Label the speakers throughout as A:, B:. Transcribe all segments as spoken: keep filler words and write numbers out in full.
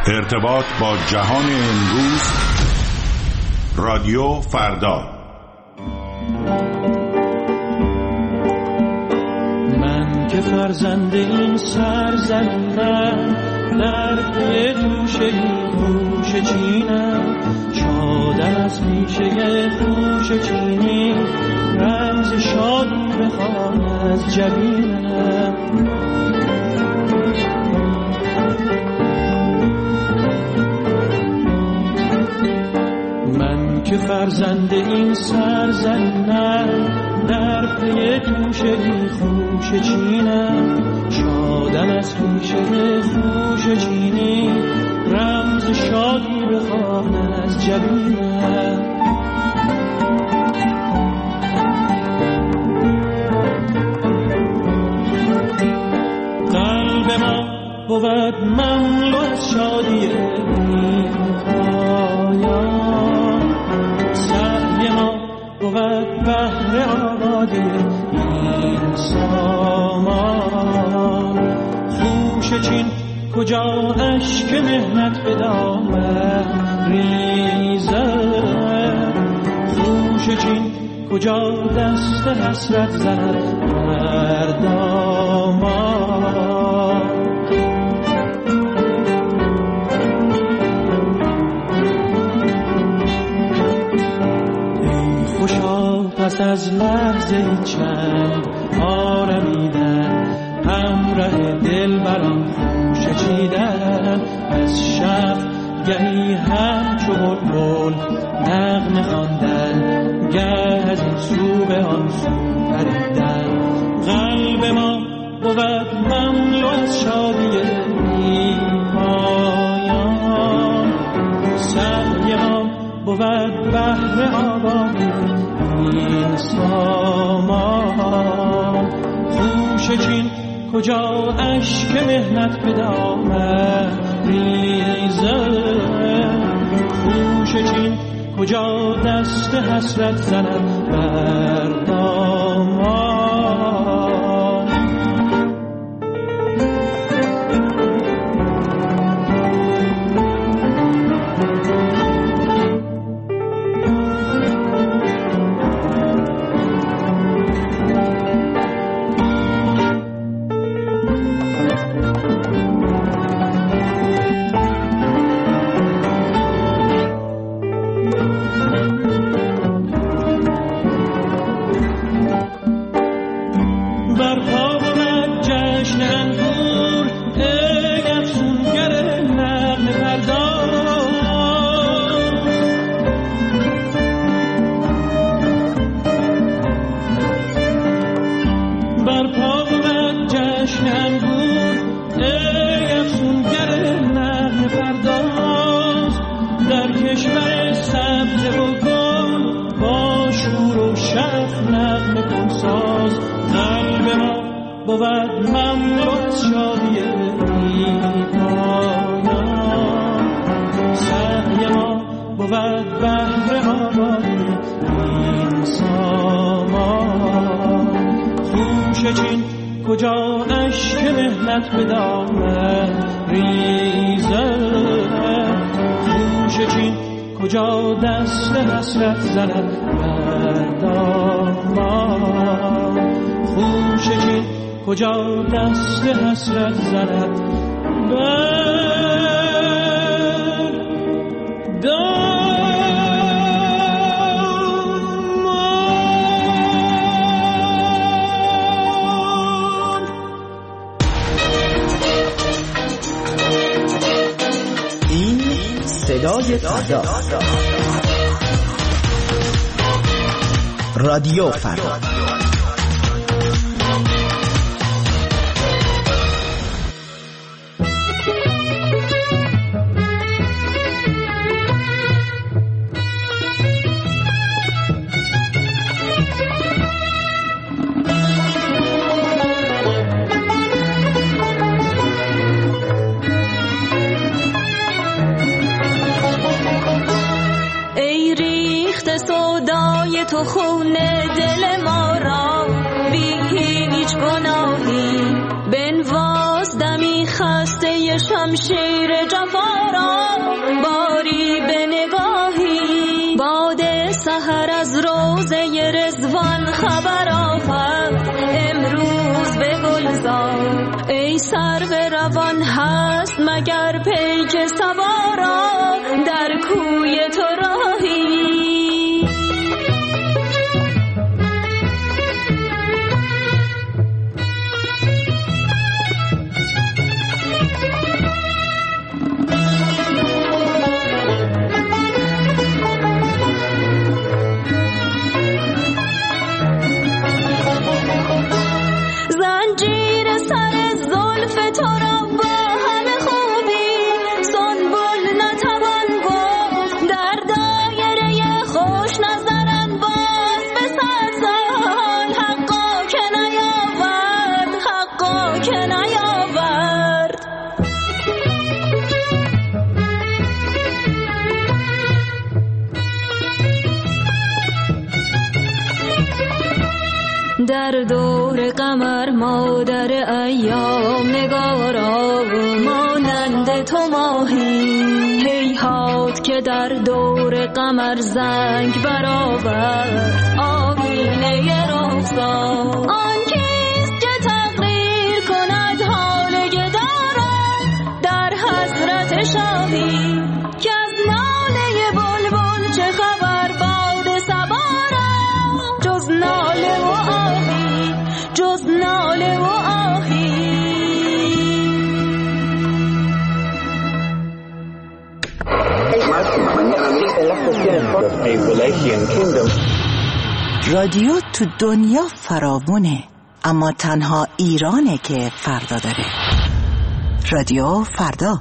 A: ارتباط با جهان امروز، رادیو فردا.
B: من که فرزند این سرزمینم، در پی توشه خوش چینم، شادم از پیشه خوش چینی، رمز شادی بخوان از جبینم. من که فرزند این سرزمینم، در پی توشه خوش چینم، شادم از پیشه خوش چینی، رمز شادی بخوان از جبینم. قلب ما بود مملو از شادی بی پایان، سعی ما بود بهر آبادی این سامان. خوش چین کجا اشک مهنت به دامن ریزد، خوش چین کجا دست حسرت زند بر دامان. ای خوشا پس از لحظه چند آرمیدن، همراه دل بران خوش چیدن، از شب گهی هم چو بلبل نغمه خواندن، گه از این سو به آن سو پریدن. قلب ما بود مملو از شادی بی پایان، سعی ما بود بهر آبادی این سامان. خوش چین کجا اشک مهنت به دامن ریزد، خوش چین کجا دست حسرت زند بر دامان. کجا اشک مهنت به دامن ریزد، خوش چین کجا دست حسرت زند بر دامان. خوش چین کجا دست حسرت زند بر دامان.
C: صدای فردا، رادیو فردا.
D: تو خون دل ما را بی هیچ گناهی بنواز دمی خسته شمشیر جفا را. جهان هست مگر پیک سوارا در کوی تو راهی. زنجیر سر زلف تو را با همه خوبی سنبل نتوان گفت، در دایره خوش نظرن باز به صد سال حقا که نیاورد، حقا که نیاورد. در دور قمر مادر ایام نگارا مانند تو ماهی، هیهات که در دور قمر زنگ برآورد آیینه رخسار. آن کیست که تقریر کند حال گداران در حضرت شاهی، که از ناله بلبل چه خبر باد صبا را، جز ناله و آهی، جز ناله و آهی.
C: رادیو تو دنیا فراوونه، اما تنها ایرانه که فردا داره. رادیو فردا.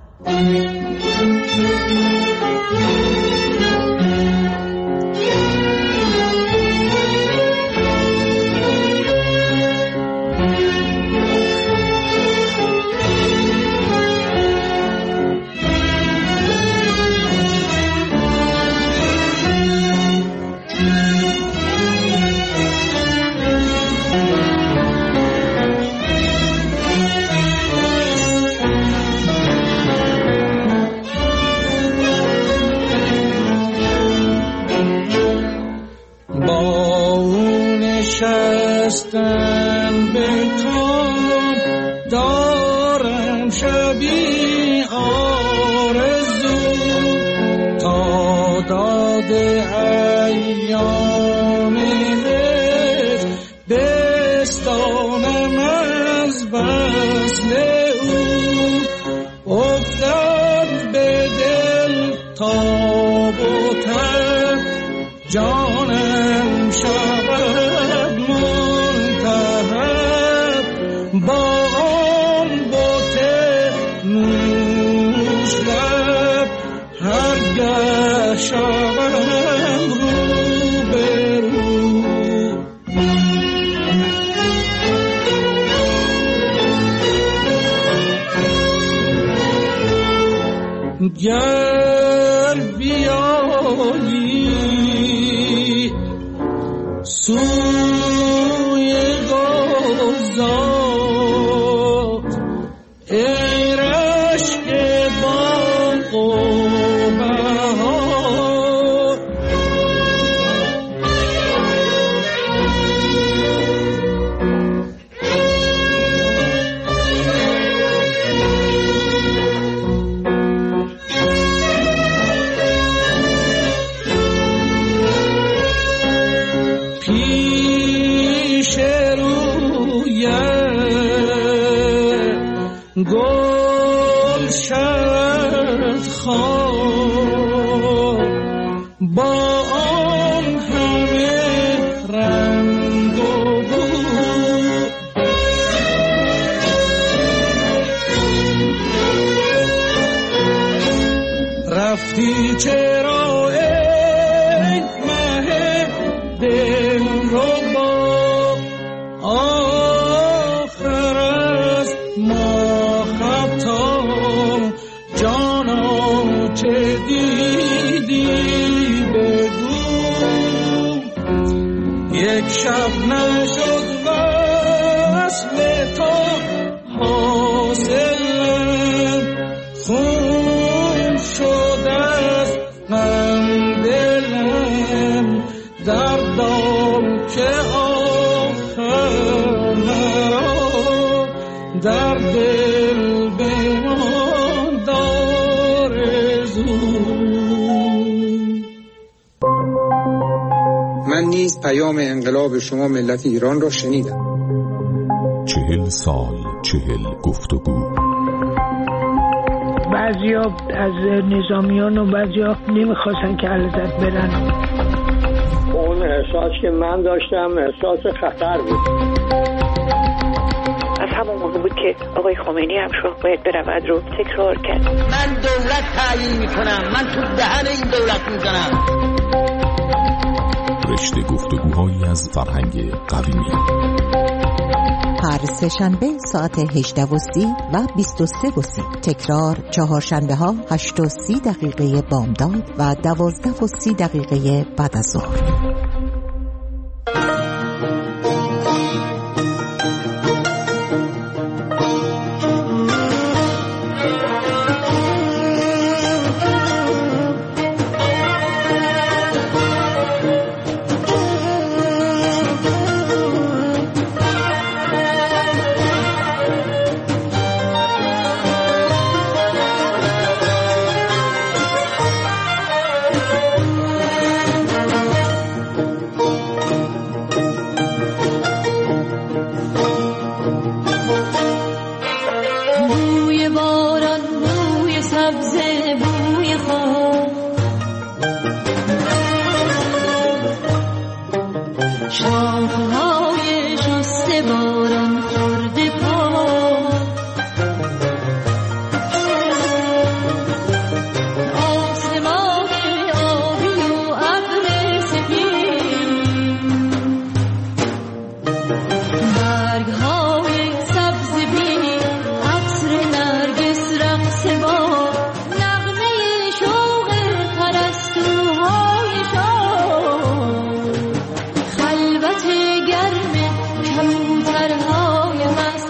B: نشستن به کام دارم شبی آرزو، تا داد ایام عشق بستانم از وصل او. افتد به دل تاب و تب جانم شود منتهب، با آن بوته نوش لب هرگه شوم رو به رو. گر بیایی سوی گلزار، ای رشک باغ و بهار، پیش رویت گل شد خار، با آن همه رنگ و بو. رفتی چرا ای مه دلربا، آخر از ما خطا جانا چه دیدی بگو. یک شب نشد وصل تو حاصل، خون شد از غم دلم دردم که آخر مرا در دل
E: نیز پیام انقلاب شما ملت ایران را شنیدم.
A: چهل سال، چهل گفتگو.
F: بعضیا از نظامیان و بعضیا نمیخواستن که علیزاده برن.
G: اون احساس که من داشتم احساس خطر بود.
H: از همون موقع بود که آقای خمینی هم شد باید برود رو تکرار کرد.
I: من دولت تعیین میکنم، من تو دهن این دولت میزنم.
A: رشته گفتگوهایی از فرهنگ قومی.
C: هر سه شنبه ساعت هجده و سی و بیست و سه و سی. تکرار چهارشنبه ها هشت و سی دقیقه بامداد و دوازده و سی دقیقه بعد از ظهر.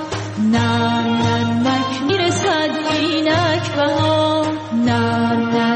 D: نه نه